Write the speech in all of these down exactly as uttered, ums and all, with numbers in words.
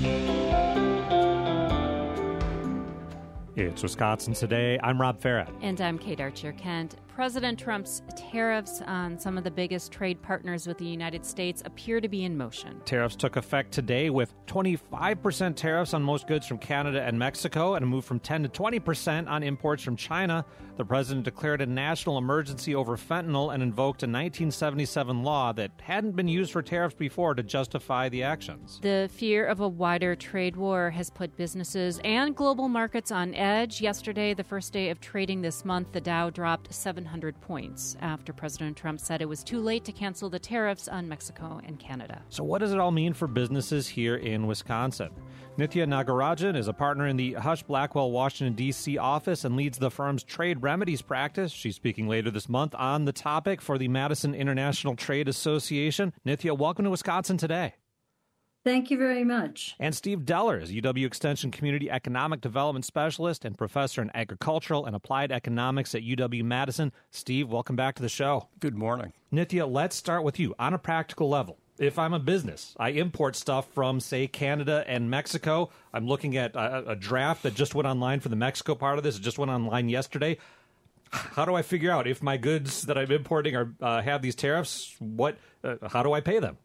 It's Wisconsin Today. I'm Rob Farrett. And I'm Kate Archer-Kent. President Trump's tariffs on some of the biggest trade partners with the United States appear to be in motion. Tariffs took effect today with twenty-five percent tariffs on most goods from Canada and Mexico and a move from ten to twenty percent on imports from China. The president declared a national emergency over fentanyl and invoked a nineteen seventy-seven law that hadn't been used for tariffs before to justify the actions. The fear of a wider trade war has put businesses and global markets on edge. Yesterday, the first day of trading this month, the Dow dropped seven hundred points after President Trump said it was too late to cancel the tariffs on Mexico and Canada. So what does it all mean for businesses here in Wisconsin? Nithya Nagarajan is a partner in the Hush Blackwell Washington, D C office and leads the firm's trade remedies practice. She's speaking later this month on the topic for the Madison International Trade Association. Nithya, welcome to Wisconsin Today. Thank you very much. And Steve Deller is U W Extension Community Economic Development Specialist and Professor in Agricultural and Applied Economics at U W-Madison. Steve, welcome back to the show. Good morning. Nithya, let's start with you. On a practical level, if I'm a business, I import stuff from, say, Canada and Mexico. I'm looking at a, a draft that just went online for the Mexico part of this. It just went online yesterday. How do I figure out if my goods that I'm importing are uh, have these tariffs? What? Uh, how do I pay them?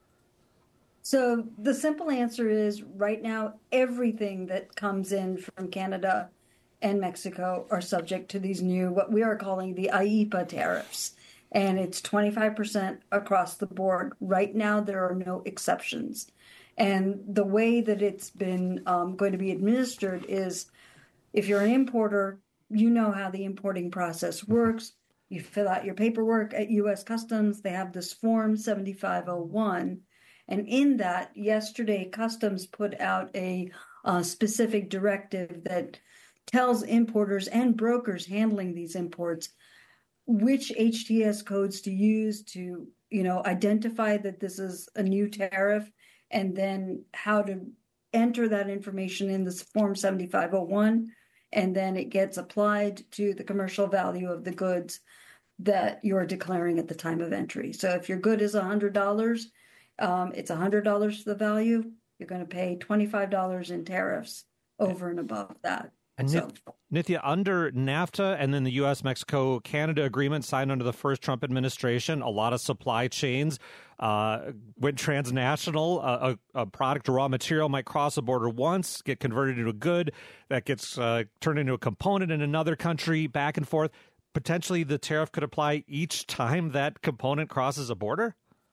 So the simple answer is right now, everything that comes in from Canada and Mexico are subject to these new, what we are calling the I E P A tariffs. And it's twenty-five percent across the board. Right now, there are no exceptions. And the way that it's been um, going to be administered is if you're an importer, you know how the importing process works. You fill out your paperwork at U S Customs. They have this form seventy-five oh one. And in that, yesterday, Customs put out a uh, specific directive that tells importers and brokers handling these imports which H T S codes to use to, you know, identify that this is a new tariff, and then how to enter that information in this Form seventy-five oh one, and then it gets applied to the commercial value of the goods that you're declaring at the time of entry. So if your good is one hundred dollars, Um, it's one hundred dollars for the value. You're going to pay twenty-five dollars in tariffs over and above that. And so, Nithya, under NAFTA and then the U S Mexico Canada agreement signed under the first Trump administration, a lot of supply chains uh, went transnational. Uh, a, a product or raw material might cross a border once, get converted into a good that gets uh, turned into a component in another country, back and forth. Potentially the tariff could apply each time that component crosses a border?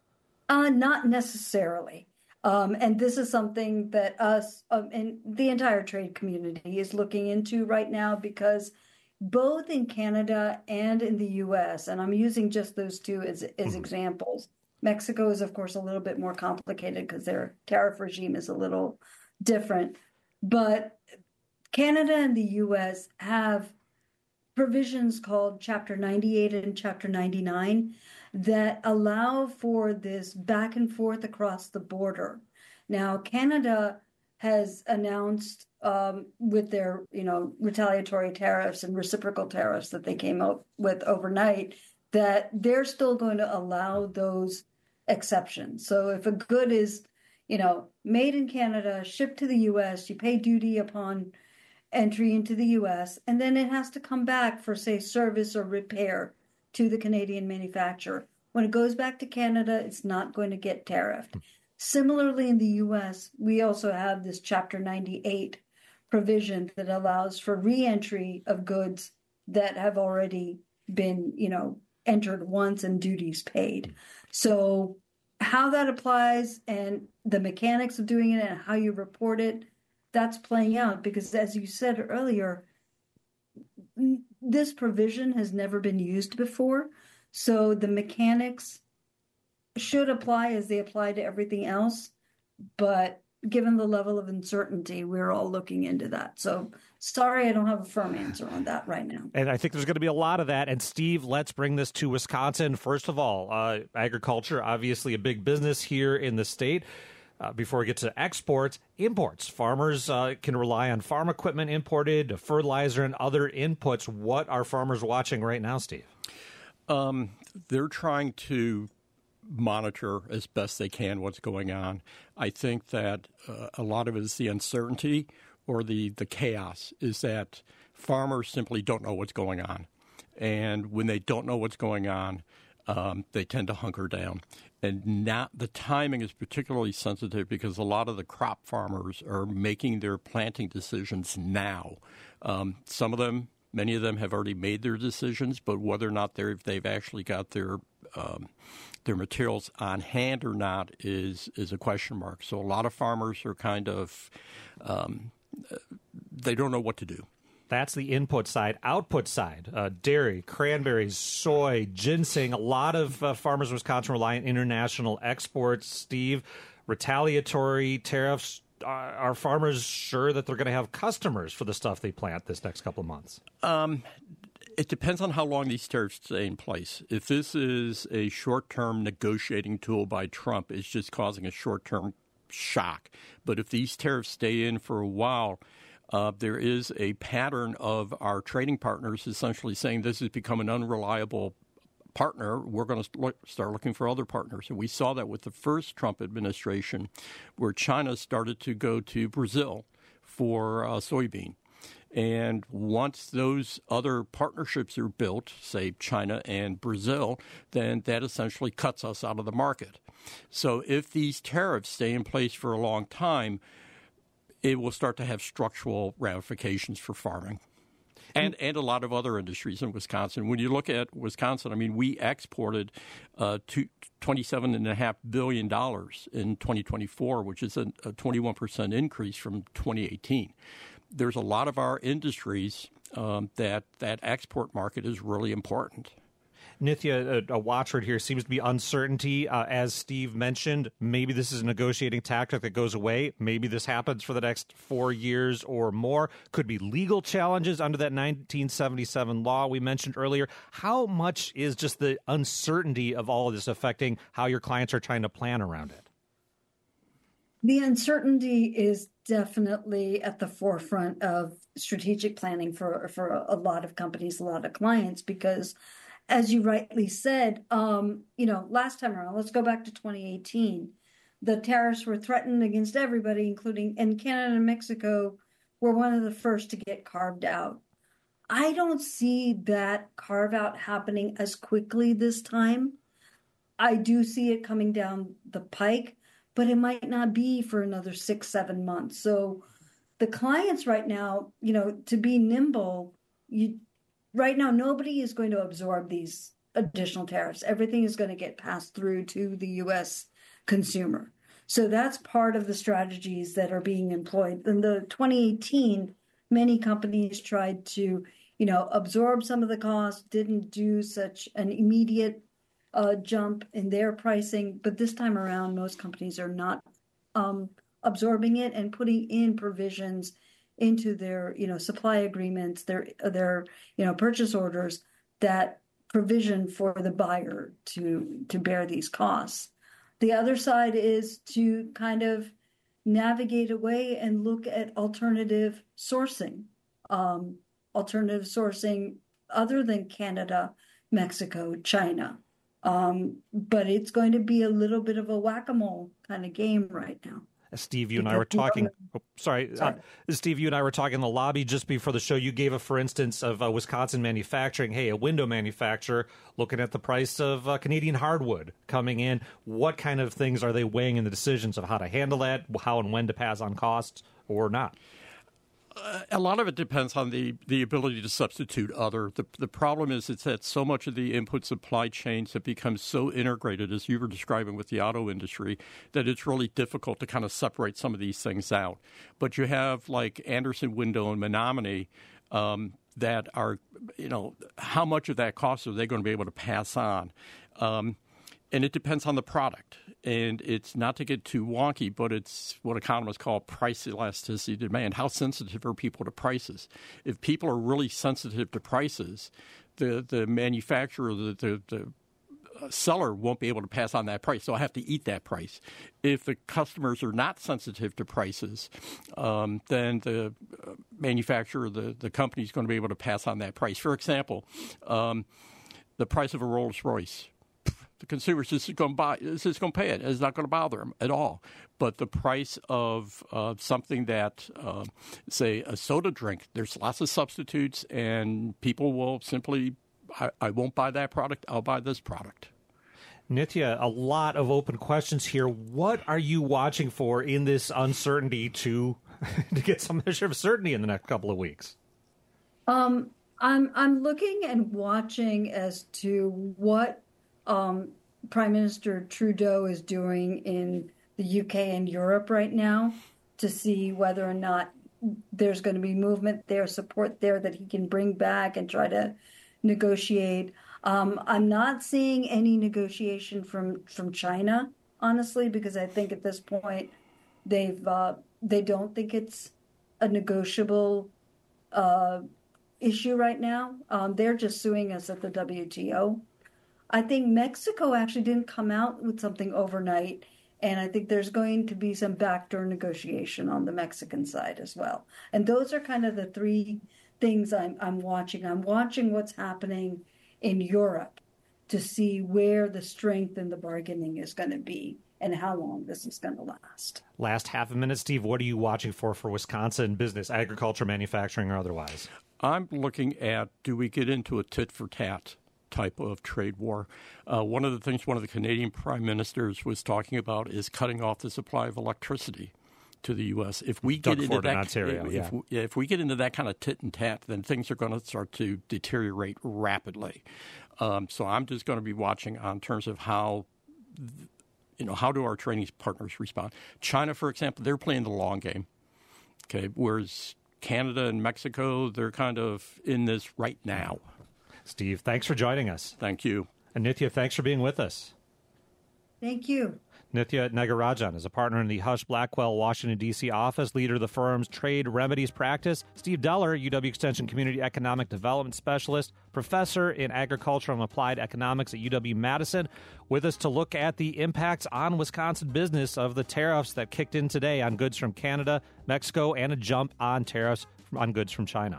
Uh, not necessarily. Um, and this is something that us um, and the entire trade community is looking into right now, because both in Canada and in the U S, and I'm using just those two as, as mm-hmm. examples. Mexico is, of course, a little bit more complicated because their tariff regime is a little different. But Canada and the U S have provisions called Chapter ninety-eight and Chapter ninety-nine that allow for this back and forth across the border. Now, Canada has announced um, with their, you know, retaliatory tariffs and reciprocal tariffs that they came up with overnight, that they're still going to allow those exceptions. So if a good is, you know, made in Canada, shipped to the U S, you pay duty upon entry into the U S, and then it has to come back for, say, service or repair to the Canadian manufacturer. When it goes back to Canada, it's not going to get tariffed. Similarly, in the U S, we also have this Chapter ninety-eight provision that allows for re-entry of goods that have already been, you know, entered once and duties paid. So how that applies and the mechanics of doing it and how you report it, that's playing out, because as you said earlier, this provision has never been used before. So the mechanics should apply as they apply to everything else. But given the level of uncertainty, we're all looking into that. So sorry, I don't have a firm answer on that right now. And I think there's going to be a lot of that. And Steve, let's bring this to Wisconsin. First of all, uh, agriculture, obviously a big business here in the state. Uh, before we get to exports, imports. Farmers uh, can rely on farm equipment imported, fertilizer, and other inputs. What are farmers watching right now, Steve? Um, they're trying to monitor as best they can what's going on. I think that uh, a lot of it is the uncertainty or the, the chaos, is that farmers simply don't know what's going on. And when they don't know what's going on, um, they tend to hunker down. And not, the timing is particularly sensitive because a lot of the crop farmers are making their planting decisions now. Um, some of them, many of them have already made their decisions, but whether or not they're, they've actually got their um, their materials on hand or not is is a question mark. So a lot of farmers are kind of, um, they don't know what to do. That's the input side. Output side, uh, dairy, cranberries, soy, ginseng. A lot of uh, farmers in Wisconsin rely on international exports. Steve, retaliatory tariffs. Are, are farmers sure that they're going to have customers for the stuff they plant this next couple of months? Um, it depends on how long these tariffs stay in place. If this is a short-term negotiating tool by Trump, it's just causing a short-term shock. But if these tariffs stay in for a while, Uh, there is a pattern of our trading partners essentially saying this has become an unreliable partner. We're going to look, start looking for other partners. And we saw that with the first Trump administration, where China started to go to Brazil for uh, soybean. And once those other partnerships are built, say China and Brazil, then that essentially cuts us out of the market. So if these tariffs stay in place for a long time, it will start to have structural ramifications for farming and, and a lot of other industries in Wisconsin. When you look at Wisconsin, I mean, we exported uh, to twenty-seven point five billion dollars in twenty twenty-four, which is a, a twenty-one percent increase from twenty eighteen. There's a lot of our industries um, that that export market is really important. Nithya, a, a watchword here seems to be uncertainty. Uh, as Steve mentioned, maybe this is a negotiating tactic that goes away. Maybe this happens for the next four years or more. Could be legal challenges under that nineteen seventy-seven law we mentioned earlier. How much is just the uncertainty of all of this affecting how your clients are trying to plan around it? The uncertainty is definitely at the forefront of strategic planning for, for a lot of companies, a lot of clients, because as you rightly said, um, you know, last time around, let's go back to twenty eighteen. The tariffs were threatened against everybody, including, and Canada and Mexico were one of the first to get carved out. I don't see that carve out happening as quickly this time. I do see it coming down the pike, but it might not be for another six, seven months. So the clients right now, you know, to be nimble, you right now, nobody is going to absorb these additional tariffs. Everything is going to get passed through to the U S consumer. So that's part of the strategies that are being employed. In the twenty eighteen, many companies tried to, you know, absorb some of the costs, didn't do such an immediate uh, jump in their pricing. But this time around, most companies are not um, absorbing it and putting in provisions into their, you know, supply agreements, their their, you know, purchase orders, that provision for the buyer to to bear these costs. The other side is to kind of navigate away and look at alternative sourcing, um, alternative sourcing other than Canada, Mexico, China. Um, but it's going to be a little bit of a whack-a-mole kind of game right now. Steve, you and I were talking. Oh, sorry, sorry. Uh, Steve, you and I were talking in the lobby just before the show. You gave a, for instance, of uh, Wisconsin manufacturing. Hey, a window manufacturer looking at the price of uh, Canadian hardwood coming in. What kind of things are they weighing in the decisions of how to handle that, how and when to pass on costs or not? Uh, a lot of it depends on the, the ability to substitute other. The, the problem is it's that so much of the input supply chains have become so integrated, as you were describing with the auto industry, that it's really difficult to kind of separate some of these things out. But you have like Anderson Window and Menominee um, that are, you know, how much of that cost are they going to be able to pass on? Um, and it depends on the product. And it's not to get too wonky, but it's what economists call price elasticity demand. How sensitive are people to prices? If people are really sensitive to prices, the, the manufacturer, the, the, the seller won't be able to pass on that price. So I have to eat that price. If the customers are not sensitive to prices, um, then the manufacturer, the, the company is going to be able to pass on that price. For example, um, the price of a Rolls-Royce. The consumer's just going to buy, it's just going to pay it. It's not going to bother them at all. But the price of uh, something that, uh, say, a soda drink, there's lots of substitutes, and people will simply, I, I won't buy that product, I'll buy this product. Nithya, a lot of open questions here. What are you watching for in this uncertainty to to get some measure of certainty in the next couple of weeks? Um, I'm I'm looking and watching as to what um, Prime Minister Trudeau is doing in the U K and Europe right now to see whether or not there's going to be movement there, support there that he can bring back and try to negotiate. Um, I'm not seeing any negotiation from, from China, honestly, because I think at this point they've uh, they don't think it's a negotiable uh, issue right now. Um, they're just suing us at the W T O. I think Mexico actually didn't come out with something overnight, and I think there's going to be some backdoor negotiation on the Mexican side as well. And those are kind of the three things I'm, I'm watching. I'm watching what's happening in Europe to see where the strength in the bargaining is going to be and how long this is going to last. Last half a minute, Steve, what are you watching for for Wisconsin business, agriculture, manufacturing, or otherwise? I'm looking at, do we get into a tit-for-tat type of trade war? Uh, one of the things one of the Canadian prime ministers was talking about is cutting off the supply of electricity to the U S. If we Doug get Ford into that, in Ontario, if, yeah. if, if we get into that kind of tit and tat, then things are going to start to deteriorate rapidly. Um, so I'm just going to be watching on terms of how, you know, how do our trading partners respond? China, for example, they're playing the long game. Okay, whereas Canada and Mexico, they're kind of in this right now. Steve, thanks for joining us. Thank you. And Nithya, thanks for being with us. Thank you. Nithya Nagarajan is a partner in the Hush Blackwell Washington, D C office, leader of the firm's trade remedies practice. Steve Deller, U W Extension Community Economic Development Specialist, professor in agricultural and applied economics at U W-Madison, with us to look at the impacts on Wisconsin business of the tariffs that kicked in today on goods from Canada, Mexico, and a jump on tariffs on goods from China.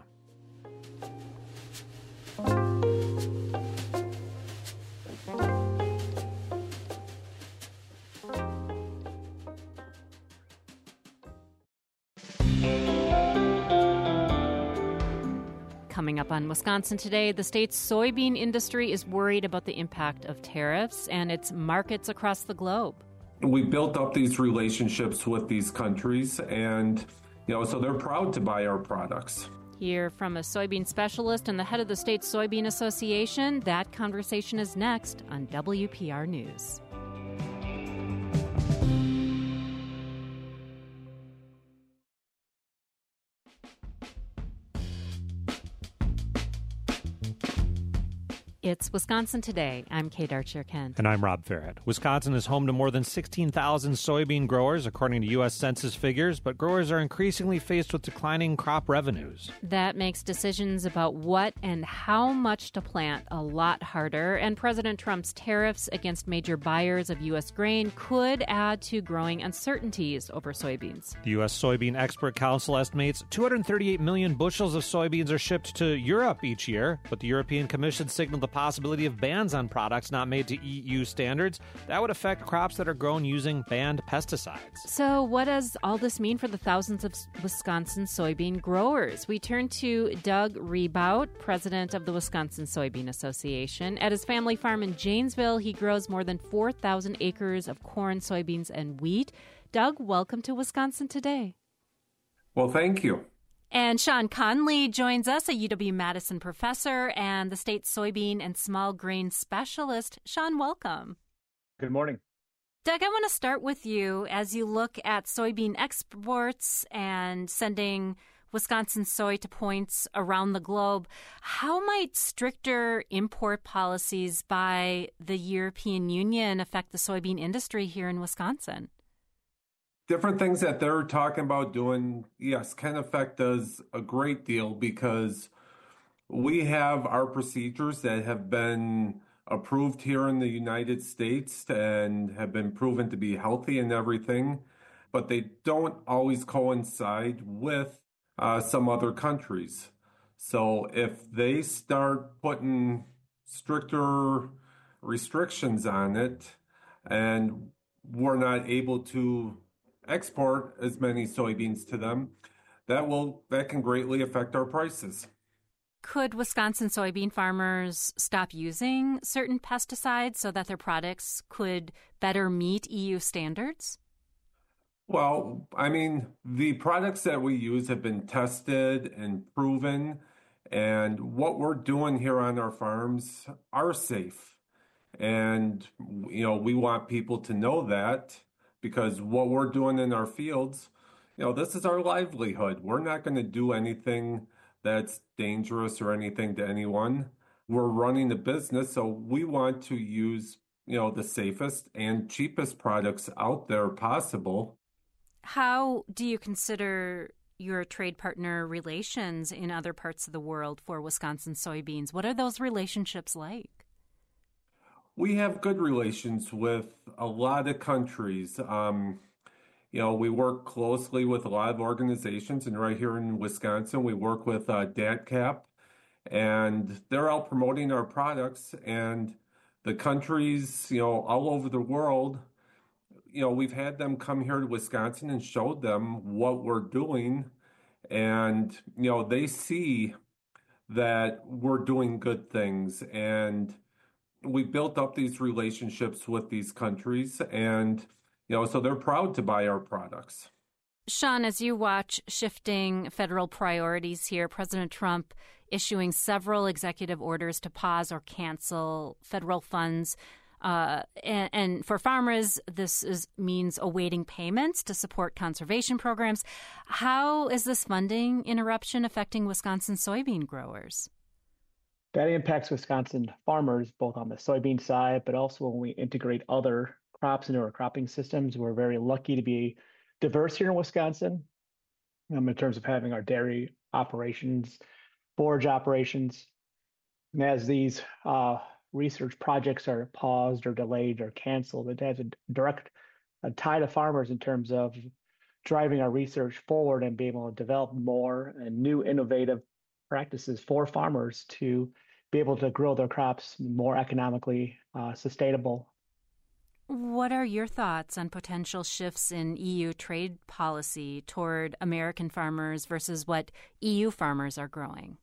Coming up on Wisconsin Today, the state's soybean industry is worried about the impact of tariffs and its markets across the globe. We built up these relationships with these countries, and you know, so they're proud to buy our products. Hear from a soybean specialist and the head of the State Soybean Association. That conversation is next on W P R News. It's Wisconsin Today. I'm Kate Archer-Kent. And I'm Rob Farrett. Wisconsin is home to more than sixteen thousand soybean growers, according to U S Census figures, but growers are increasingly faced with declining crop revenues. That makes decisions about what and how much to plant a lot harder, and President Trump's tariffs against major buyers of U S grain could add to growing uncertainties over soybeans. The U S Soybean Expert Council estimates two hundred thirty-eight million bushels of soybeans are shipped to Europe each year, but the European Commission signaled the possibility of bans on products not made to E U standards. That would affect crops that are grown using banned pesticides. So what does all this mean for the thousands of Wisconsin soybean growers? We turn to Doug Rebout, president of the Wisconsin Soybean Association. At his family farm in Janesville, he grows more than four thousand acres of corn, soybeans, and wheat. Doug, welcome to Wisconsin Today. Well, thank you. And Sean Conley joins us, a U W-Madison professor and the state soybean and small grain specialist. Sean, welcome. Good morning. Doug, I want to start with you as you look at soybean exports and sending Wisconsin soy to points around the globe. How might stricter import policies by the European Union affect the soybean industry here in Wisconsin? Different things that they're talking about doing, yes, can affect us a great deal because we have our procedures that have been approved here in the United States and have been proven to be healthy and everything, but they don't always coincide with uh, some other countries. So if they start putting stricter restrictions on it and we're not able to export as many soybeans to them, that will that can greatly affect our prices. Could Wisconsin soybean farmers stop using certain pesticides so that their products could better meet E U standards? Well, I mean, the products that we use have been tested and proven, and what we're doing here on our farms are safe. And, you know, we want people to know that because what we're doing in our fields, you know, this is our livelihood. We're not going to do anything that's dangerous or anything to anyone. We're running a business, so we want to use, you know, the safest and cheapest products out there possible. How do you consider your trade partner relations in other parts of the world for Wisconsin soybeans? What are those relationships like? We have good relations with a lot of countries. Um, you know, we work closely with a lot of organizations, and right here in Wisconsin, we work with uh, D A T C A P, and they're out promoting our products. And the countries, you know, all over the world, you know, we've had them come here to Wisconsin and showed them what we're doing, and you know, they see that we're doing good things, and we built up these relationships with these countries, and you know, so they're proud to buy our products. Sean, as you watch shifting federal priorities here, President Trump issuing several executive orders to pause or cancel federal funds. Uh, and, and for farmers, this is, means awaiting payments to support conservation programs. How is this funding interruption affecting Wisconsin soybean growers? That impacts Wisconsin farmers, both on the soybean side, but also when we integrate other crops into our cropping systems. We're very lucky to be diverse here in Wisconsin um, in terms of having our dairy operations, forage operations. And as these uh, research projects are paused or delayed or canceled, it has a direct a tie to farmers in terms of driving our research forward and being able to develop more and new innovative practices for farmers to be able to grow their crops more economically uh, sustainable. What are your thoughts on potential shifts in E U trade policy toward American farmers versus what E U farmers are growing?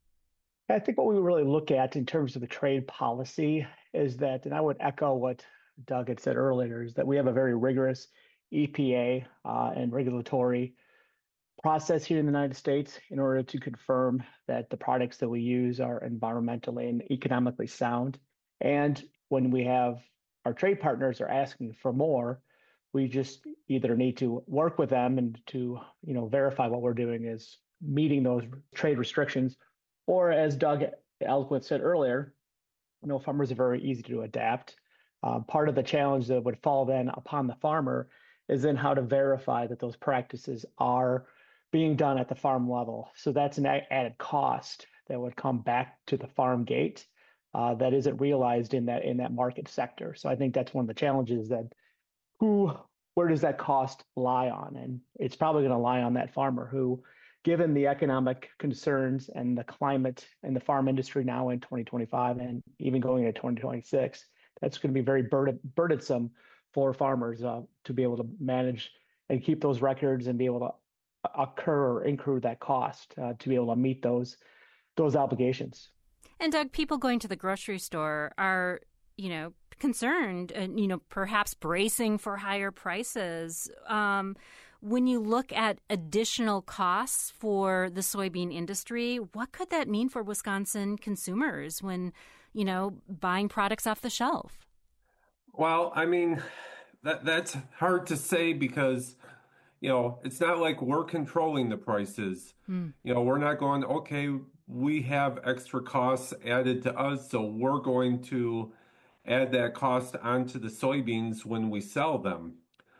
I think what we really look at in terms of the trade policy is that, and I would echo what Doug had said earlier, is that we have a very rigorous E P A uh, and regulatory process here in the United States in order to confirm that the products that we use are environmentally and economically sound. And when we have our trade partners are asking for more, we just either need to work with them and to, you know, verify what we're doing is meeting those trade restrictions. Or as Doug eloquent said earlier, you know, farmers are very easy to adapt. Uh, part of the challenge that would fall then upon the farmer is then how to verify that those practices are being done at the farm level. So that's an added cost that would come back to the farm gate uh, that isn't realized in that in that market sector. So I think that's one of the challenges that who where does that cost lie on? And it's probably going to lie on that farmer who, given the economic concerns and the climate and the farm industry now in twenty twenty-five and even going into twenty twenty-six, that's going to be very burden, burdensome for farmers uh, to be able to manage and keep those records and be able to occur or incur that cost uh, to be able to meet those those obligations. And Doug, people going to the grocery store are, you know, concerned and, you know, perhaps bracing for higher prices. Um, when you look at additional costs for the soybean industry, what could that mean for Wisconsin consumers when, you know, buying products off the shelf? Well, I mean, that that's hard to say because, you know, it's not like we're controlling the prices. Mm. You know, we're not going, okay, we have extra costs added to us, so we're going to add that cost onto the soybeans when we sell them.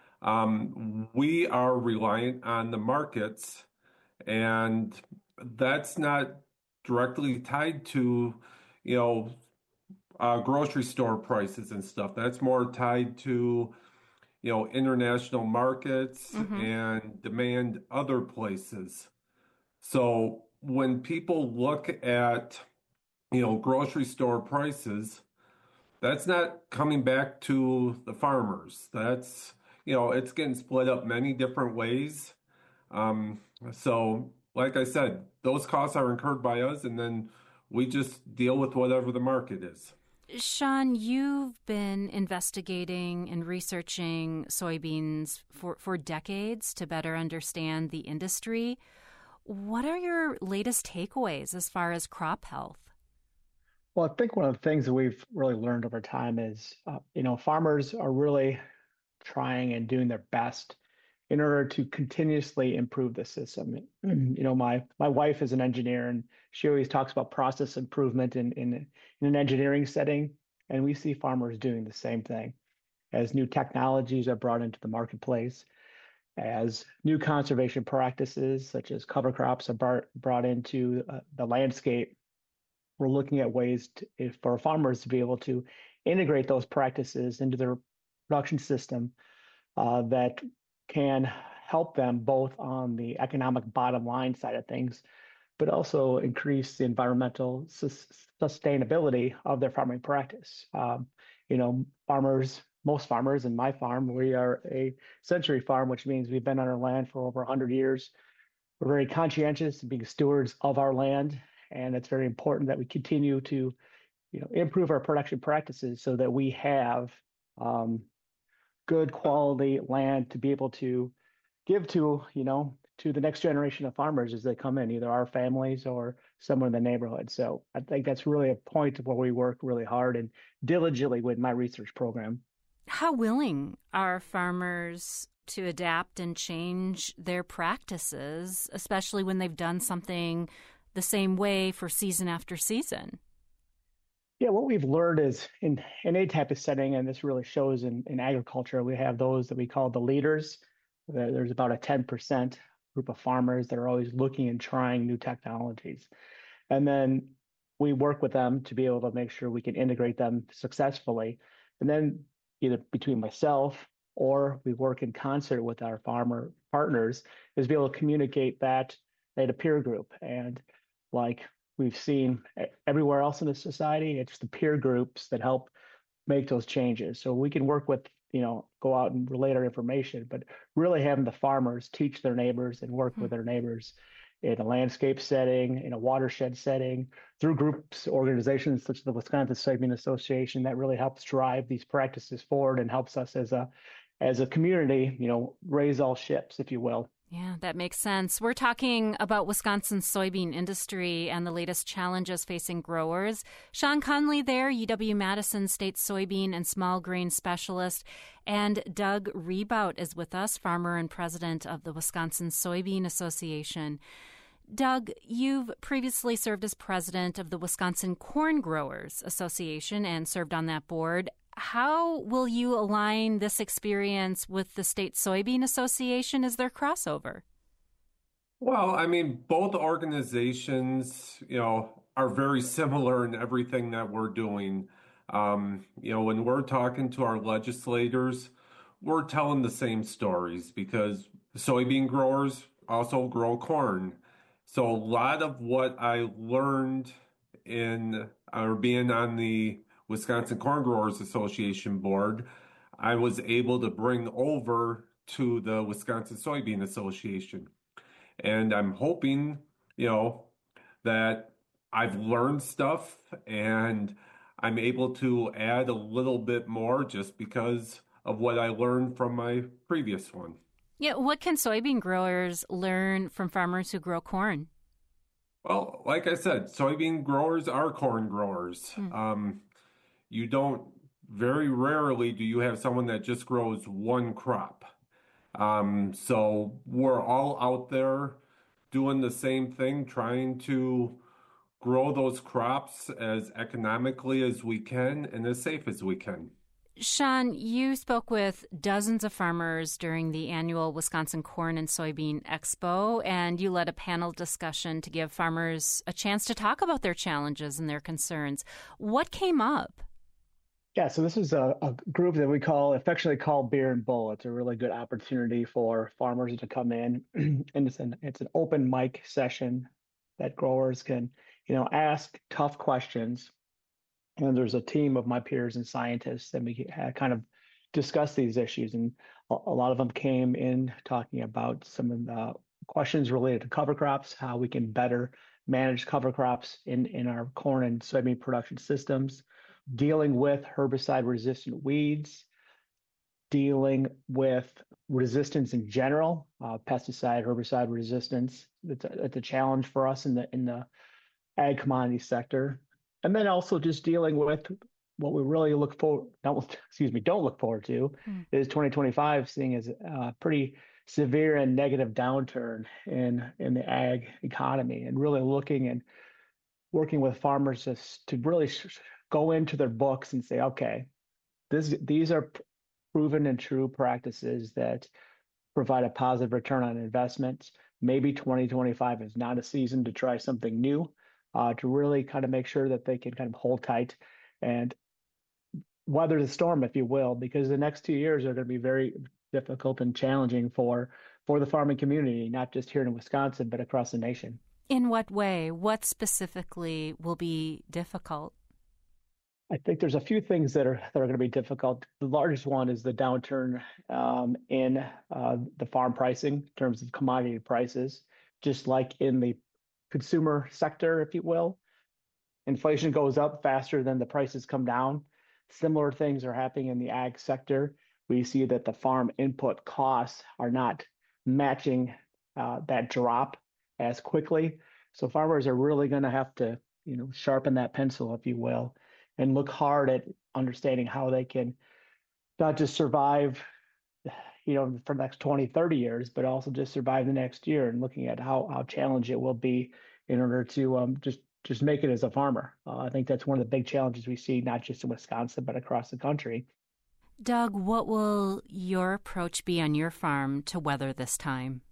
Um, we are reliant on the markets, and that's not directly tied to, you know, uh, grocery store prices and stuff. That's more tied to, you know, international markets mm-hmm. and demand other places. So when people look at, you know, grocery store prices, that's not coming back to the farmers. That's, you know, it's getting split up many different ways. Um, so, like I said, those costs are incurred by us, and then we just deal with whatever the market is. Sean, you've been investigating and researching soybeans for, for decades to better understand the industry. What are your latest takeaways as far as crop health? Well, I think one of the things that we've really learned over time is, uh, you know, farmers are really trying and doing their best in order to continuously improve the system. You know, my my wife is an engineer, and she always talks about process improvement in in, in an engineering setting, and we see farmers doing the same thing as new technologies are brought into the marketplace, as new conservation practices such as cover crops are brought brought into uh, the landscape. We're looking at ways to, if, for farmers to be able to integrate those practices into their production system uh, that can help them both on the economic bottom line side of things, but also increase the environmental sus- sustainability of their farming practice. Um, you know, farmers, most farmers, and my farm, we are a century farm, which means we've been on our land for over one hundred years. We're very conscientious in being stewards of our land, and it's very important that we continue to, you know, improve our production practices so that we have um, good quality land to be able to give to, you know, to the next generation of farmers as they come in, either our families or someone in the neighborhood. So I think that's really a point where we work really hard and diligently with my research program. How willing are farmers to adapt and change their practices, especially when they've done something the same way for season after season? Yeah, what we've learned is in, in any type of setting, and this really shows in, in agriculture, we have those that we call the leaders. There's about a ten percent group of farmers that are always looking and trying new technologies. And then we work with them to be able to make sure we can integrate them successfully. And then either between myself or we work in concert with our farmer partners is be able to communicate that at a peer group. And like we've seen everywhere else in the society, it's the peer groups that help make those changes. So we can work with, you know, go out and relate our information, but really having the farmers teach their neighbors and work mm-hmm. with their neighbors in a landscape setting, in a watershed setting, through groups, organizations such as the Wisconsin Soybean Association, that really helps drive these practices forward and helps us as a as a community, you know, raise all ships, if you will. Yeah, that makes sense. We're talking about Wisconsin's soybean industry and the latest challenges facing growers. Sean Conley there, U W-Madison State soybean and small grain specialist, and Doug Riebout is with us, farmer and president of the Wisconsin Soybean Association. Doug, you've previously served as president of the Wisconsin Corn Growers Association and served on that board. How will you align this experience with the State Soybean Association? Is there crossover? Well, I mean, both organizations, you know, are very similar in everything that we're doing. Um, you know, when we're talking to our legislators, we're telling the same stories because soybean growers also grow corn. So a lot of what I learned in or being on the Wisconsin Corn Growers Association board, I was able to bring over to the Wisconsin Soybean Association. And I'm hoping, you know, that I've learned stuff and I'm able to add a little bit more just because of what I learned from my previous one. Yeah, what can soybean growers learn from farmers who grow corn? Well, like I said, soybean growers are corn growers. Hmm. Um, You don't, very rarely do you have someone that just grows one crop. Um, so we're all out there doing the same thing, trying to grow those crops as economically as we can and as safe as we can. Sean, you spoke with dozens of farmers during the annual Wisconsin Corn and Soybean Expo, and you led a panel discussion to give farmers a chance to talk about their challenges and their concerns. What came up? Yeah, so this is a, a group that we call, affectionately call Beer and Bull. It's a really good opportunity for farmers to come in, and it's an it's an open mic session that growers can, you know, ask tough questions And there's a team of my peers and scientists, and we had kind of discussed these issues. And a, a lot of them came in talking about some of the questions related to cover crops, how we can better manage cover crops in, in our corn and soybean production systems, dealing with herbicide-resistant weeds, dealing with resistance in general, uh, pesticide, herbicide resistance. It's a, it's a challenge for us in the in the ag commodity sector. And then also just dealing with what we really look for, don't, excuse me, don't look forward to mm. is twenty twenty-five, seeing as a pretty severe and negative downturn in, in the ag economy, and really looking and working with farmers to, to really go into their books and say, okay, this, these are proven and true practices that provide a positive return on investment. Maybe twenty twenty-five is not a season to try something new, uh, to really kind of make sure that they can kind of hold tight and weather the storm, if you will, because the next two years are going to be very difficult and challenging for, for the farming community, not just here in Wisconsin, but across the nation. In what way? What specifically will be difficult? I think there's a few things that are that are going to be difficult. The largest one is the downturn um, in uh, the farm pricing in terms of commodity prices, just like in the consumer sector, if you will. Inflation goes up faster than the prices come down. Similar things are happening in the ag sector. We see that the farm input costs are not matching uh, that drop as quickly. So farmers are really going to have to, you know, sharpen that pencil, if you will, and look hard at understanding how they can not just survive, you know, for the next twenty, thirty years, but also just survive the next year, and looking at how, how challenging it will be in order to um, just, just make it as a farmer. Uh, I think that's one of the big challenges we see, not just in Wisconsin, but across the country. Doug, what will your approach be on your farm to weather this time?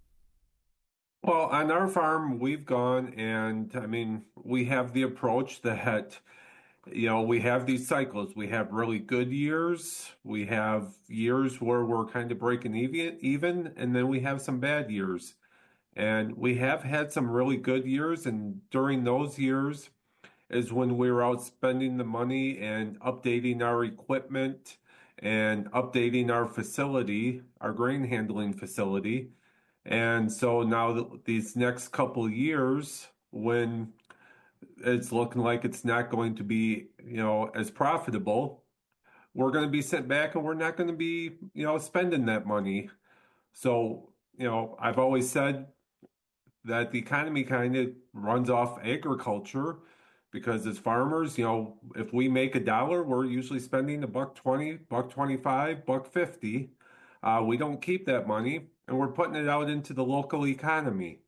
Well, on our farm, we've gone and, I mean, we have the approach that, you know, we have these cycles. We have really good years. We have years where we're kind of breaking even, even, and then we have some bad years. And we have had some really good years, and during those years is when we were out spending the money and updating our equipment and updating our facility, our grain handling facility. And so now these next couple of years, when it's looking like it's not going to be, you know, as profitable, we're going to be sent back and we're not going to be, you know, spending that money. So, you know, I've always said that the economy kind of runs off agriculture, because as farmers, you know, if we make a dollar, we're usually spending a buck twenty, buck twenty-five, buck fifty. Uh, we don't keep that money, and we're putting it out into the local economy.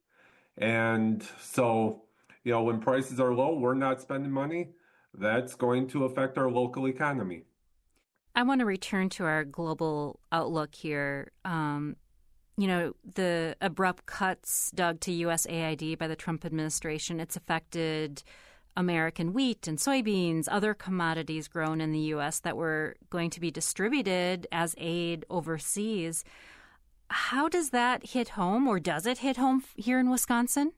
And so, you know, when prices are low, we're not spending money. That's going to affect our local economy. I want to return to our global outlook here. Um, you know, the abrupt cuts, Doug, to U S A I D by the Trump administration, it's affected American wheat and soybeans, other commodities grown in the U S that were going to be distributed as aid overseas. How does that hit home, or does it hit home here in Wisconsin?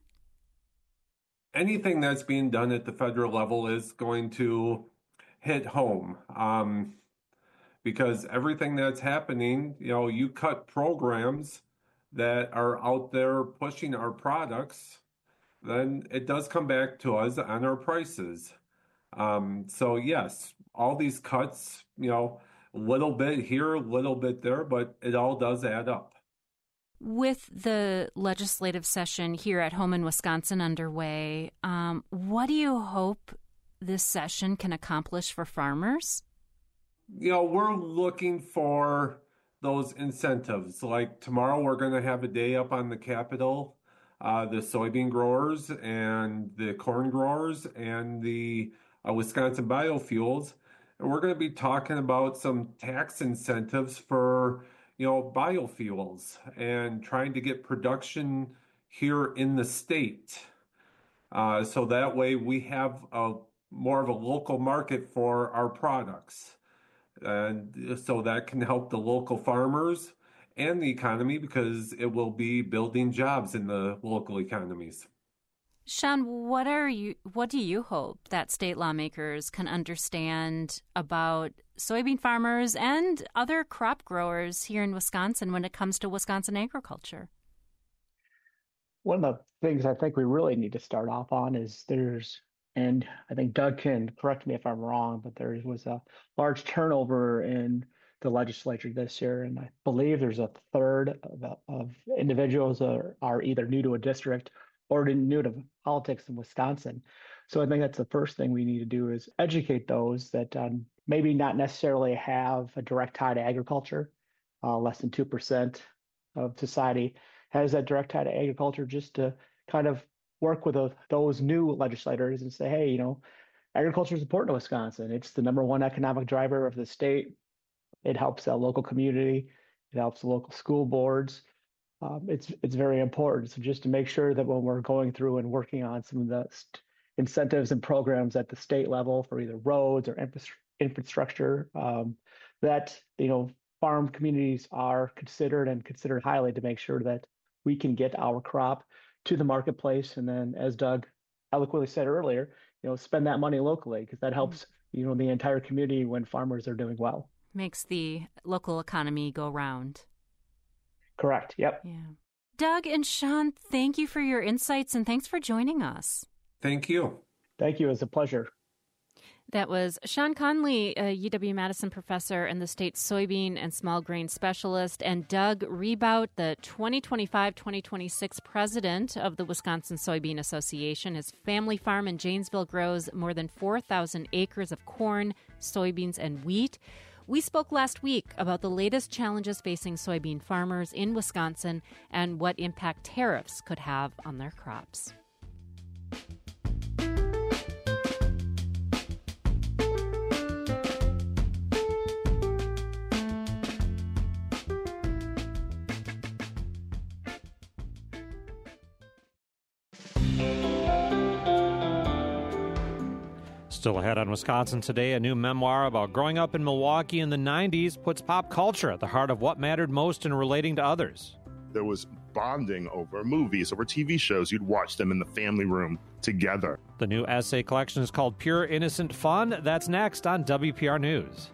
Anything that's being done at the federal level is going to hit home, um, because everything that's happening, you know, you cut programs that are out there pushing our products, then it does come back to us on our prices. Um, so yes, all these cuts, you know, a little bit here, a little bit there, but it all does add up. With the legislative session here at home in Wisconsin underway, um, what do you hope this session can accomplish for farmers? You know, we're looking for those incentives. Like tomorrow, we're going to have a day up on the Capitol. Uh, the soybean growers and the corn growers and the uh, Wisconsin biofuels. And we're going to be talking about some tax incentives for, you know, biofuels and trying to get production here in the state. Uh, so that way we have a more of a local market for our products. And so that can help the local farmers and the economy, because it will be building jobs in the local economies. Sean, what are you? What do you hope that state lawmakers can understand about soybean farmers and other crop growers here in Wisconsin when it comes to Wisconsin agriculture? One of the things I think we really need to start off on is there's, and I think Doug can correct me if I'm wrong, but there was a large turnover in the legislature this year, and I believe there's a third of, of individuals that are, are either new to a district or new to politics in Wisconsin. So I think that's the first thing we need to do is educate those that um, maybe not necessarily have a direct tie to agriculture. Uh, less than two percent of society has that direct tie to agriculture, just to kind of work with a, those new legislators and say, hey, you know, agriculture is important to Wisconsin. It's the number one economic driver of the state. It helps the local community. It helps the local school boards. Um, it's it's very important. So just to make sure that when we're going through and working on some of the st- incentives and programs at the state level for either roads or infra- infrastructure, um, that you know farm communities are considered and considered highly to make sure that we can get our crop to the marketplace, and then, as Doug eloquently said earlier, you know, spend that money locally because that helps you know the entire community when farmers are doing well. Makes the local economy go round. Correct. Yep. Yeah. Doug and Sean, thank you for your insights and thanks for joining us. Thank you. Thank you. It's a pleasure. That was Sean Conley, a U W-Madison professor and the state's soybean and small grain specialist, and Doug Riebout, the twenty twenty-five twenty twenty-six president of the Wisconsin Soybean Association. His family farm in Janesville grows more than four thousand acres of corn, soybeans, and wheat. We spoke last week about the latest challenges facing soybean farmers in Wisconsin and what impact tariffs could have on their crops. Still ahead on Wisconsin Today, a new memoir about growing up in Milwaukee in the nineties puts pop culture at the heart of what mattered most in relating to others. There was bonding over movies, over T V shows. You'd watch them in the family room together. The new essay collection is called Pure Innocent Fun. That's next on W P R News.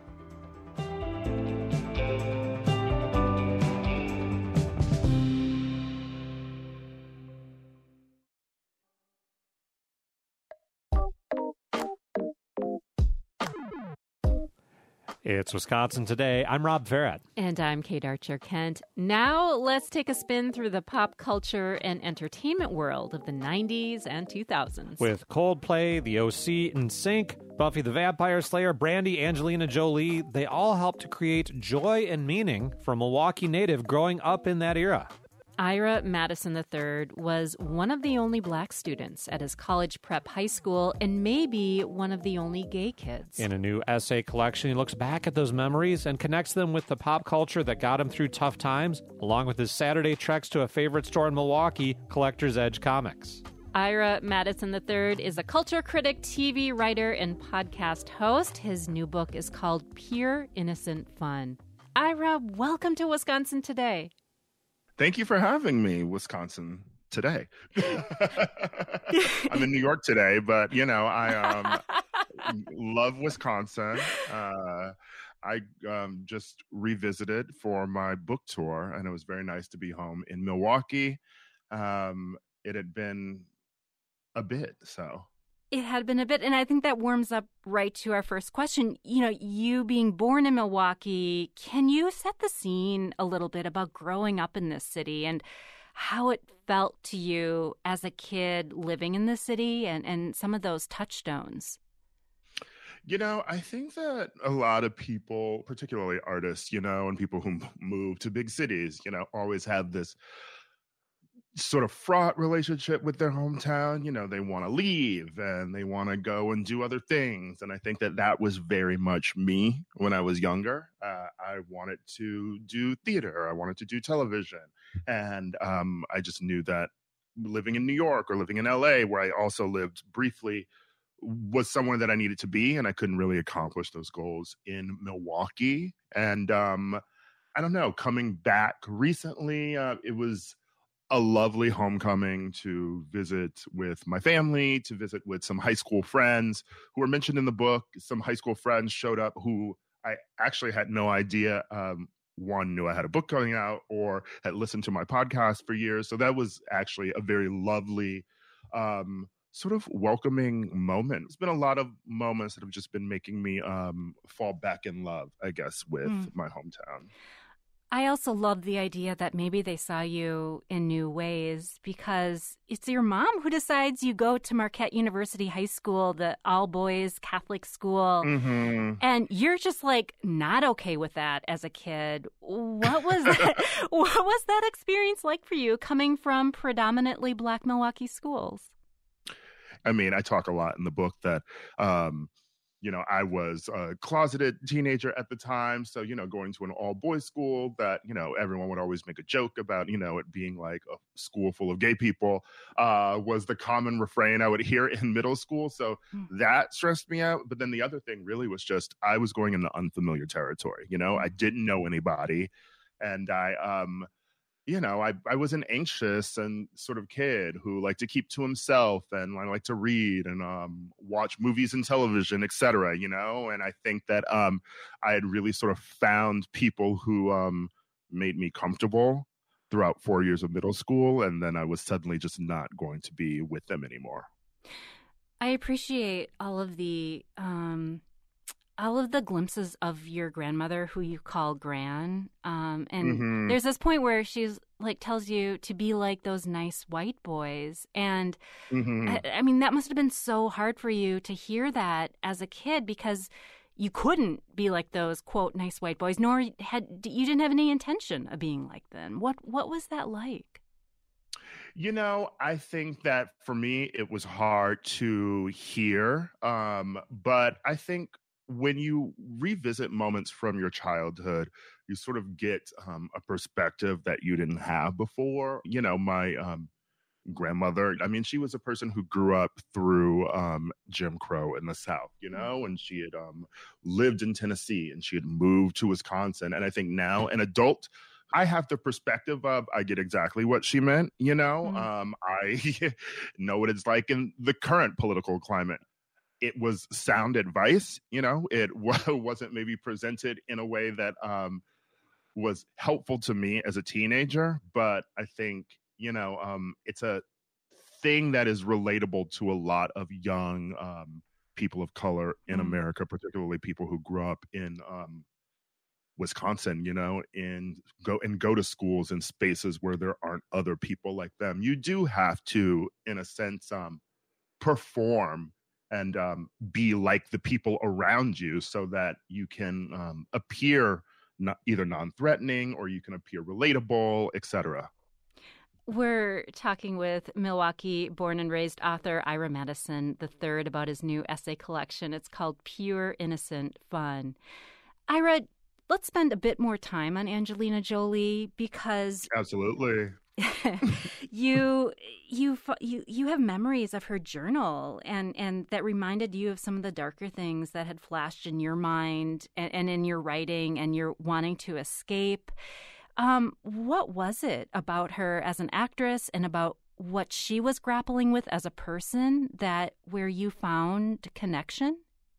It's Wisconsin Today. I'm Rob Farrett. And I'm Kate Archer-Kent. Now let's take a spin through the pop culture and entertainment world of the nineties and two thousands. With Coldplay, The O C, N Sync, Buffy the Vampire Slayer, Brandy, Angelina Jolie, they all helped to create joy and meaning for a Milwaukee native growing up in that era. Ira Madison the third was one of the only black students at his college prep high school and maybe one of the only gay kids. In a new essay collection, he looks back at those memories and connects them with the pop culture that got him through tough times, along with his Saturday treks to a favorite store in Milwaukee, Collector's Edge Comics. Ira Madison the third is a culture critic, T V writer, and podcast host. His new book is called Pure Innocent Fun. Ira, welcome to Wisconsin Today. Thank you for having me, Wisconsin Today. I'm in New York today, but, you know, I um, love Wisconsin. Uh, I um, just revisited for my book tour, and it was very nice to be home in Milwaukee. Um, it had been a bit, so... It had been a bit, and I think that warms up right to our first question. You know, you being born in Milwaukee, can you set the scene a little bit about growing up in this city and how it felt to you as a kid living in the city and, and some of those touchstones? You know, I think that a lot of people, particularly artists, you know, and people who move to big cities, you know, always have this sort of fraught relationship with their hometown. You know, they want to leave and they want to go and do other things. And I think that that was very much me when I was younger. Uh, I wanted to do theater. I wanted to do television. And um, I just knew that living in New York or living in L A, where I also lived briefly, was somewhere that I needed to be. And I couldn't really accomplish those goals in Milwaukee. And um, I don't know, coming back recently, uh, it was a lovely homecoming to visit with my family, to visit with some high school friends who were mentioned in the book. Some high school friends showed up who I actually had no idea, um, one, knew I had a book coming out or had listened to my podcast for years. So that was actually a very lovely um, sort of welcoming moment. It's been a lot of moments that have just been making me um, fall back in love, I guess, with mm. my hometown. I also love the idea that maybe they saw you in new ways, because it's your mom who decides you go to Marquette University High School, the all-boys Catholic school, mm-hmm. and you're just like not okay with that as a kid. What was that? What was that experience like for you, coming from predominantly Black Milwaukee schools? I mean, I talk a lot in the book that, um, you know, I was a closeted teenager at the time. So, you know, going to an all boys school that, you know, everyone would always make a joke about, you know, it being like a school full of gay people uh, was the common refrain I would hear in middle school. So mm. that stressed me out. But then the other thing really was just I was going into unfamiliar territory. You know, I didn't know anybody. And I, um, you know, I, I was an anxious and sort of kid who liked to keep to himself, and I liked to read and um, watch movies and television, et cetera, you know, and I think that um, I had really sort of found people who um, made me comfortable throughout four years of middle school, and then I was suddenly just not going to be with them anymore. I appreciate all of the um... all of the glimpses of your grandmother, who you call Gran. Um, and mm-hmm. there's this point where she's like, tells you to be like those nice white boys. And mm-hmm. I, I mean, that must have been so hard for you to hear that as a kid, because you couldn't be like those, quote, nice white boys, nor had, you didn't have any intention of being like them. What, what was that like? You know, I think that for me, it was hard to hear. Um, but I think when you revisit moments from your childhood, you sort of get um, a perspective that you didn't have before. You know, my um, grandmother, I mean, she was a person who grew up through um, Jim Crow in the South, you know, and she had um, lived in Tennessee and she had moved to Wisconsin. And I think now, an adult, I have the perspective of I get exactly what she meant, you know. Mm-hmm. Um, I know what it's like in the current political climate. It was sound advice, you know, it w- wasn't maybe presented in a way that um, was helpful to me as a teenager. But I think, you know, um, it's a thing that is relatable to a lot of young um, people of color in mm-hmm. America, particularly people who grew up in um, Wisconsin, you know, and go and go to schools in spaces where there aren't other people like them. You do have to, in a sense, um, perform and um, be like the people around you so that you can um, appear not, either non-threatening or you can appear relatable, et cetera. We're talking with Milwaukee born and raised author Ira Madison the third about his new essay collection. It's called Pure Innocent Fun. Ira, let's spend a bit more time on Angelina Jolie, because absolutely. you you you you have memories of her journal, and and that reminded you of some of the darker things that had flashed in your mind and, and in your writing, and you're wanting to escape. Um, what was it about her as an actress and about what she was grappling with as a person that where you found connection?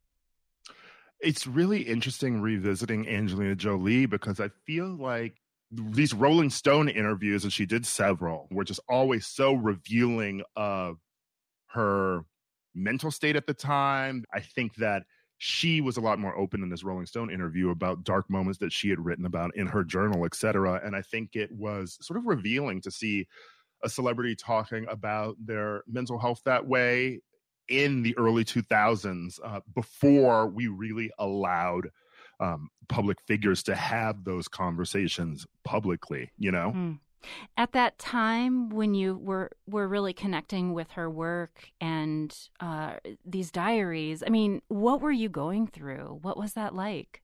It's really interesting revisiting Angelina Jolie, because I feel like these Rolling Stone interviews, and she did several, were just always so revealing of her mental state at the time. I think that she was a lot more open in this Rolling Stone interview about dark moments that she had written about in her journal, et cetera. And I think it was sort of revealing to see a celebrity talking about their mental health that way in the early two thousands, uh, before we really allowed um, public figures to have those conversations publicly, you know? Mm. At that time when you were, were really connecting with her work and uh, these diaries, I mean, what were you going through? What was that like?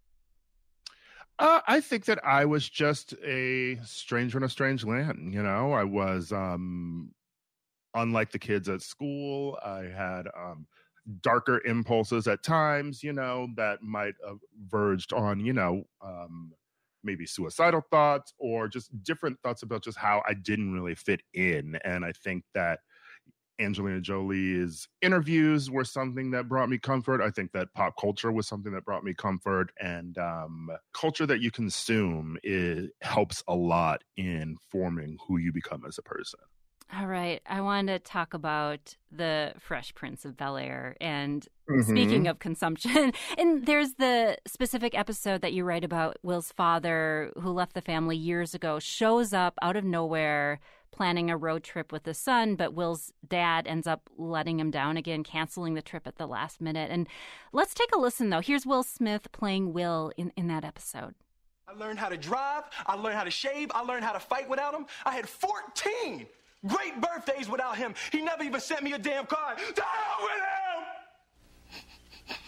Uh, I think that I was just a stranger in a strange land, you know? I was... Um, Unlike the kids at school, I had um, darker impulses at times, you know, that might have verged on, you know, um, maybe suicidal thoughts or just different thoughts about just how I didn't really fit in. And I think that Angelina Jolie's interviews were something that brought me comfort. I think that pop culture was something that brought me comfort, and um, culture that you consume is, helps a lot in forming who you become as a person. All right. I wanted to talk about the Fresh Prince of Bel-Air. And Mhm. speaking of consumption, and there's the specific episode that you write about Will's father, who left the family years ago, shows up out of nowhere planning a road trip with his son, but Will's dad ends up letting him down again, canceling the trip at the last minute. And let's take a listen, though. Here's Will Smith playing Will in, in that episode. I learned how to drive. I learned how to shave. I learned how to fight without him. I had fourteen great birthdays without him. He never even sent me a damn card. To hell with him!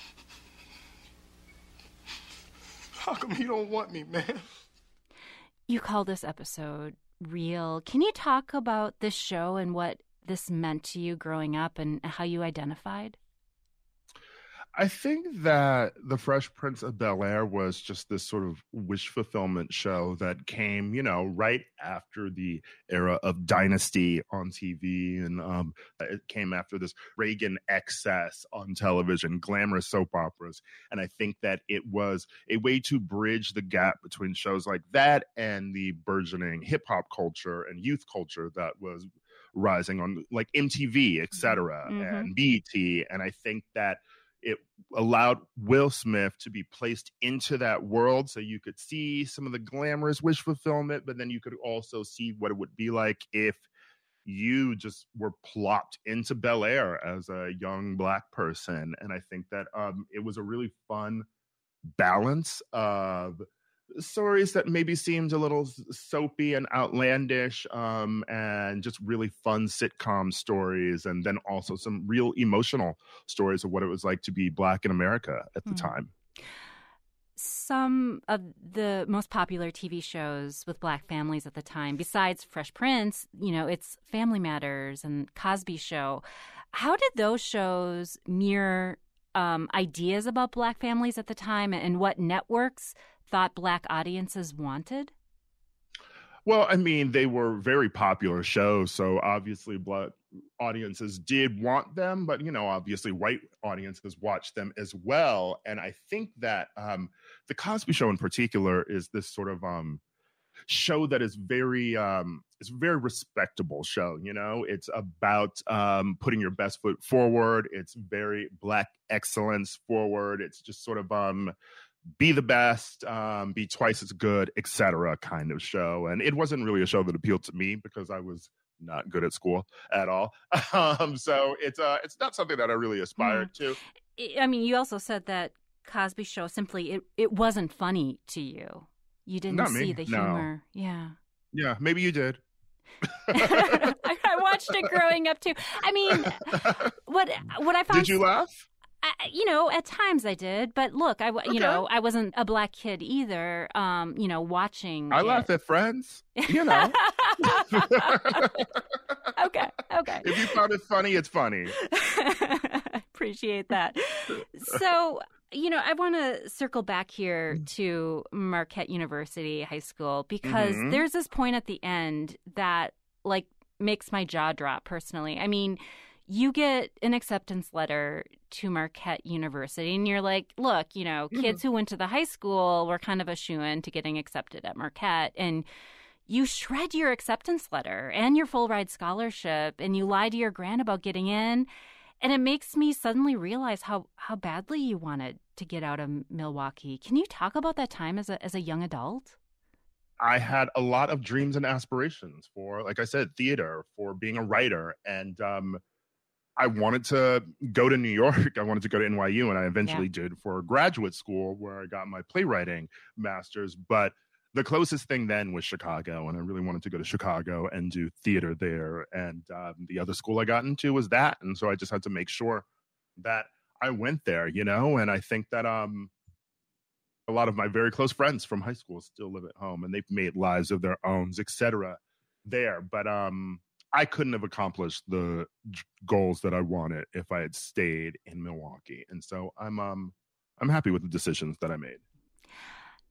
How come he don't want me, man? You call this episode real. Can you talk about this show and what this meant to you growing up and how you identified? I think that The Fresh Prince of Bel-Air was just this sort of wish fulfillment show that came, you know, right after the era of Dynasty on T V. And um, it came after this Reagan excess on television, glamorous soap operas. And I think that it was a way to bridge the gap between shows like that and the burgeoning hip hop culture and youth culture that was rising on like M T V, et cetera, Mm-hmm. and B E T. And I think that it allowed Will Smith to be placed into that world so you could see some of the glamorous wish fulfillment, but then you could also see what it would be like if you just were plopped into Bel-Air as a young Black person. And I think that um, it was a really fun balance of stories that maybe seemed a little soapy and outlandish, um, and just really fun sitcom stories, and then also some real emotional stories of what it was like to be Black in America at the mm. time. Some of the most popular T V shows with Black families at the time, besides Fresh Prince, you know, it's Family Matters and Cosby Show. How did those shows mirror um, ideas about Black families at the time, and what networks thought Black audiences wanted? Well, I mean, they were very popular shows, so obviously Black audiences did want them, but, you know, obviously white audiences watched them as well. And I think that um, The Cosby Show in particular is this sort of um, show that is very, um, it's a very respectable show, you know? It's about um, putting your best foot forward. It's very Black excellence forward. It's just sort of... Um, be the best, um, be twice as good, et cetera kind of show. And it wasn't really a show that appealed to me because I was not good at school at all. Um, so it's uh, it's not something that I really aspired mm. to. I mean, you also said that Cosby Show simply, it, it wasn't funny to you. You didn't not see me. the No. humor. Yeah. Yeah, maybe you did. I, I watched it growing up too. I mean, what what I found... Did you laugh? I, you know, at times I did, but look, I, okay. you know, I wasn't a Black kid either. Um, you know, watching. I it. laughed at Friends. You know. okay, okay. If you found it funny, it's funny. Appreciate that. So, you know, I want to circle back here to Marquette University High School because mm-hmm. there's this point at the end that, like, makes my jaw drop personally. I mean, you get an acceptance letter to Marquette University, and you're like, look, you know, mm-hmm. kids who went to the high school were kind of a shoo-in to getting accepted at Marquette, and you shred your acceptance letter and your full-ride scholarship, and you lie to your grant about getting in, and it makes me suddenly realize how, how badly you wanted to get out of Milwaukee. Can you talk about that time as a as a young adult? I had a lot of dreams and aspirations for, like I said, theater, for being a writer, and um I wanted to go to New York. I wanted to go to N Y U, and I eventually yeah. did for graduate school where I got my playwriting master's. But the closest thing then was Chicago, and I really wanted to go to Chicago and do theater there. And um, the other school I got into was that. And so I just had to make sure that I went there, you know? And I think that um, a lot of my very close friends from high school still live at home, and they've made lives of their own, et cetera, there. But um, I couldn't have accomplished the goals that I wanted if I had stayed in Milwaukee. And so I'm um I'm happy with the decisions that I made.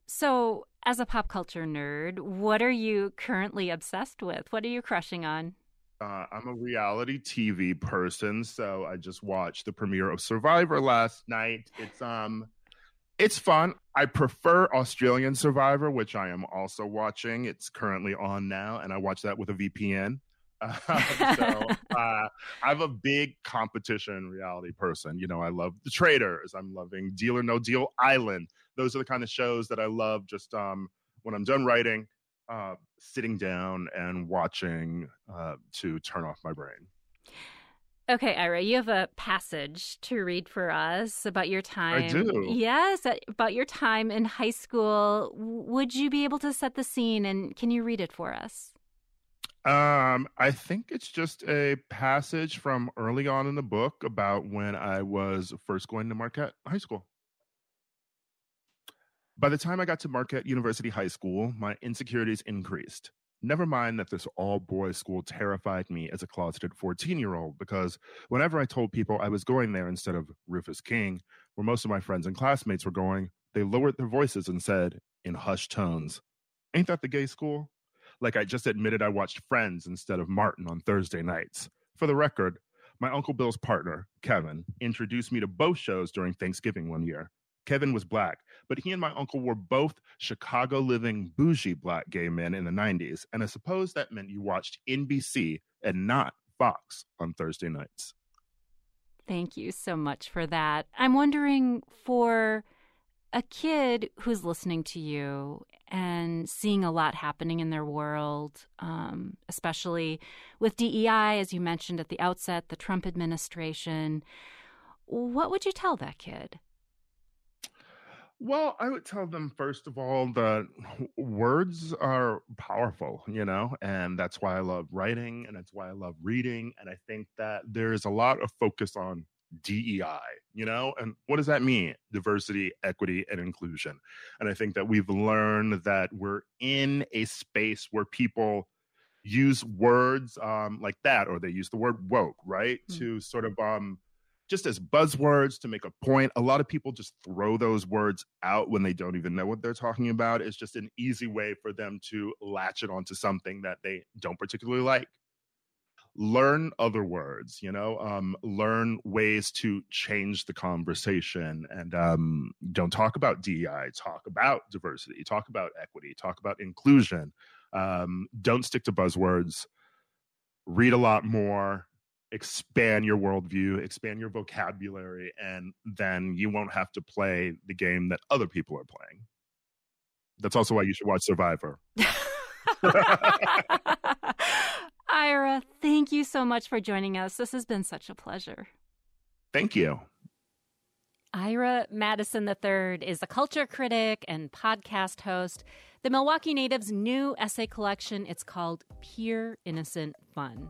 So, as a pop culture nerd, what are you currently obsessed with? What are you crushing on? Uh, I'm a reality T V person, so I just watched the premiere of Survivor last night. It's um, it's fun. I prefer Australian Survivor, which I am also watching. It's currently on now, and I watch that with a V P N. Uh, so uh, I'm a big competition reality person. You know, I love The Traitors. I'm loving Deal or No Deal Island. Those are the kind of shows that I love just um, when I'm done writing, uh, sitting down and watching uh, to turn off my brain. Okay, Ira, you have a passage to read for us about your time. I do. Yes, about your time in high school. Would you be able to set the scene, and can you read it for us? Um, I think it's just a passage from early on in the book about when I was first going to Marquette High School. By the time I got to Marquette University High School, my insecurities increased. Never mind that this all-boys school terrified me as a closeted fourteen-year-old, because whenever I told people I was going there instead of Rufus King, where most of my friends and classmates were going, they lowered their voices and said, in hushed tones, "Ain't that the gay school?" Like I just admitted I watched Friends instead of Martin on Thursday nights. For the record, my Uncle Bill's partner, Kevin, introduced me to both shows during Thanksgiving one year. Kevin was black, but he and my uncle were both Chicago-living bougie black gay men in the nineties, and I suppose that meant you watched N B C and not Fox on Thursday nights. Thank you so much for that. I'm wondering, for a kid who's listening to you and seeing a lot happening in their world, um, especially with D E I, as you mentioned at the outset, the Trump administration, what would you tell that kid? Well, I would tell them, first of all, that words are powerful, you know, and that's why I love writing and that's why I love reading. And I think that there's a lot of focus on D E I, you know, and what does that mean? Diversity, equity, and inclusion. And I think that we've learned that we're in a space where people use words um, like that, or they use the word woke, right? Mm-hmm. To sort of um, just as buzzwords to make a point. A lot of people just throw those words out when they don't even know what they're talking about. It's just an easy way for them to latch it onto something that they don't particularly like. Learn other words, you know, um, learn ways to change the conversation, and um, don't talk about D E I, talk about diversity, talk about equity, talk about inclusion. Um, don't stick to buzzwords. Read a lot more, expand your worldview, expand your vocabulary, and then you won't have to play the game that other people are playing. That's also why you should watch Survivor. Ira, thank you so much for joining us. This has been such a pleasure. Thank you. Ira Madison the third is a culture critic and podcast host. The Milwaukee Native's new essay collection, it's called Pure Innocent Fun.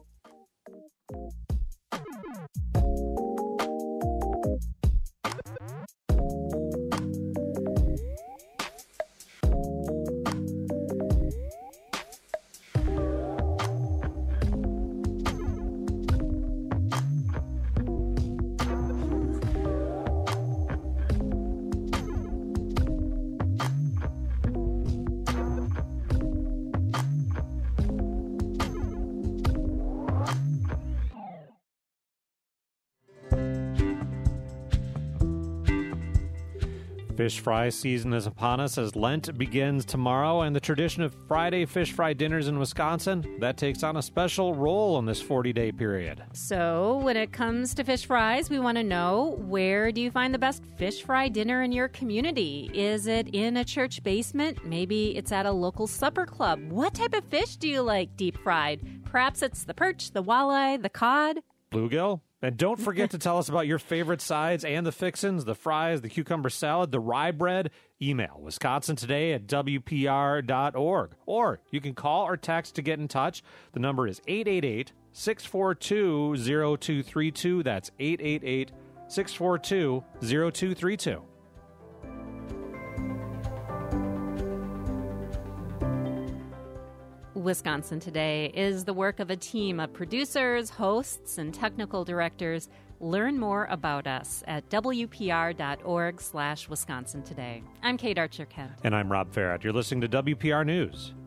Fish fry season is upon us as Lent begins tomorrow, and the tradition of Friday fish fry dinners in Wisconsin, that takes on a special role in this forty-day period. So when it comes to fish fries, we want to know, where do you find the best fish fry dinner in your community? Is it in a church basement? Maybe it's at a local supper club. What type of fish do you like deep fried? Perhaps it's the perch, the walleye, the cod? Bluegill? And don't forget to tell us about your favorite sides and the fixins, the fries, the cucumber salad, the rye bread. Email Wisconsin Today at W P R dot org. Or you can call or text to get in touch. The number is eight eight eight, six four two, zero two three two. That's eight eight eight, six four two, zero two three two. Wisconsin Today is the work of a team of producers, hosts, and technical directors. Learn more about us at W P R dot org slash Wisconsin Today. I'm Kate Archer-Kent. And I'm Rob Farrett. You're listening to W P R News.